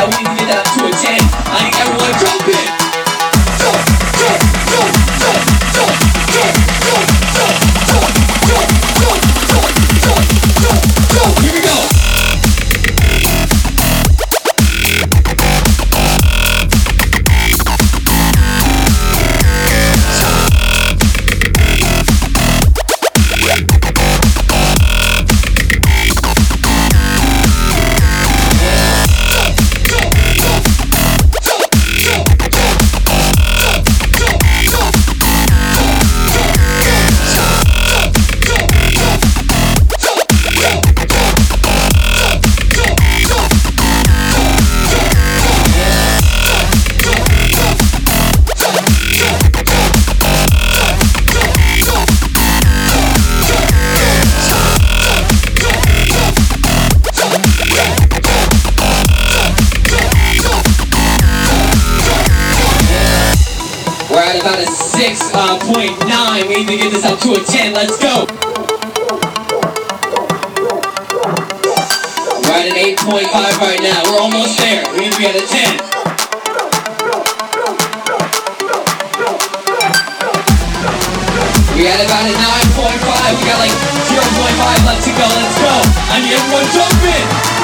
we need to get that up to a 10. I need everyone jump in. Here we go. We're at about a 6.9. We need to get this up to a 10. Let's go. We're at an 8.5 right now. We're almost there. We need to be at a 10. We at about a 9.5. We got like 0.5 left to go. Let's go. I need everyone jump in.